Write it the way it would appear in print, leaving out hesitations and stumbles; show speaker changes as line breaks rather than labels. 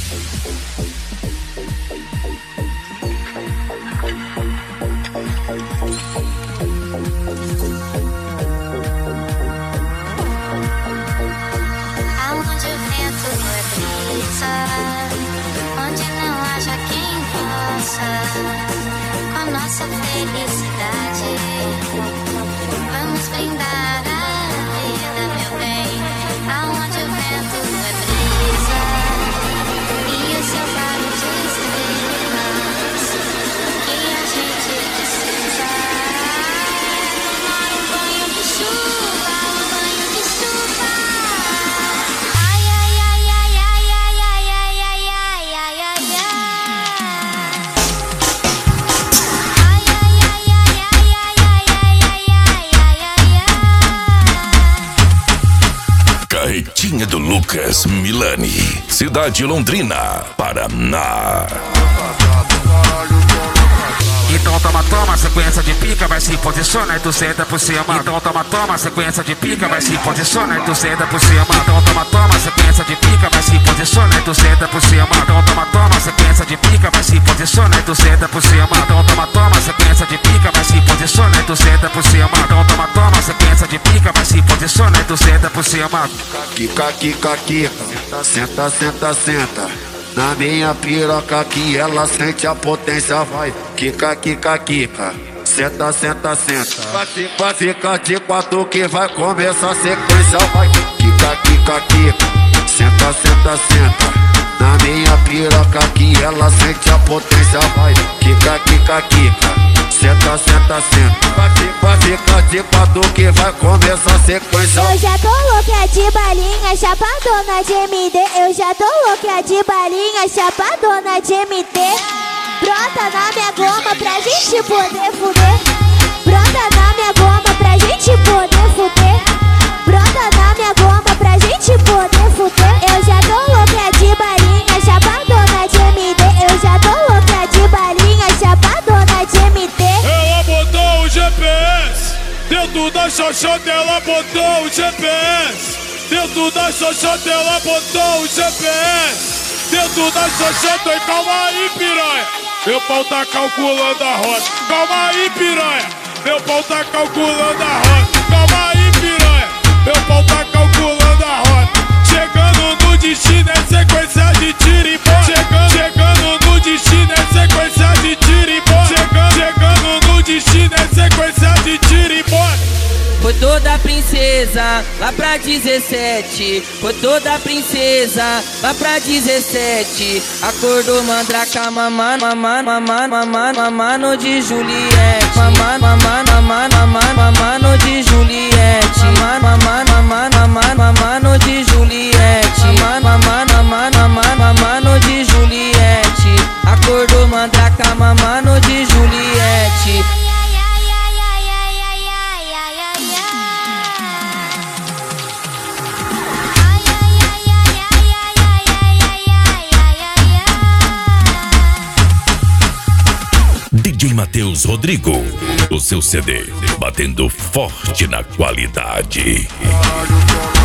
Aonde o vento é brisa, onde não haja quem possa, com nossa felicidade, vamos brindar a vida, meu bem. Aonde o vento é brisa e o seu barulho de estrelas, o que a gente precisa é tomar um banho de chuva, um banho de chuva. Ai, ai, ai, ai, ai, ai, ai, ai, ai, ai, ai, ai, ai. Ai, ai, ai, ai, ai, ai, ai, ai, ai, ai, ai, ai.
Carretinha do Lucas Milani, cidade Londrina, Paraná.
Então toma, sequência de pica, vai se posiciona e tu senta por cima. Então toma, sequência de pica, vai se posiciona e tu senta por cima. Então toma, sequência de pica, vai se posiciona e tu senta por cima. Então toma, sequência de pica, vai se posiciona e tu senta por cima. Então toma, sequência de pica, vai se posiciona e tu senta por cima. Então toma, sequência de pica, vai se posiciona e tu senta por cima.
Quica, quica, quica, senta, senta, senta. Na minha piroca que ela sente a potência, vai. Quica, quica, quica, senta, senta, senta. Vai ficar de quatro que vai começar a sequência, vai. Quica, quica, quica, senta, senta, senta. Na minha piroca que ela sente a potência, vai. Quica, quica, quica, senta, senta, senta. Vai ficar de quatro que vai começar a sequência.
Eu já tô louca de balinha, chapadona de MD. Eu já tô louca de balinha, chapadona de MD. Brota na minha goma pra gente poder fuder. Brota na minha goma pra gente poder fuder. Brota na minha goma pra gente poder fuder. Eu já tô louca de balinha, chapadona de MD. Eu já tô louca de balinha, chapadona de MD.
Ela botou o GPS dentro da xoxota, ela botou o GPS dentro da xoxota, ela botou o GPS dentro da xoxota. E calma aí, piranha, meu pau tá calculando a rota. Calma aí, piranha, meu pau tá calculando a rota. Calma aí, piranha, meu pau tá calculando a rota. Chegando no destino é sequência de tiro e bola. Chegando no destino é sequência de tiro e bola. Chegando no destino é sequência de tiro e bola.
Foi toda princesa lá pra 17. Foi toda princesa lá pra 17. Acordou mandraca, mamando de Juliette. Mamando de Juliette. Mamando de Juliette. Mamando de Juliette. Acordou mandraca, mamando de Juliette.
DJ Matheus Rodrigo, o seu CD batendo forte na qualidade.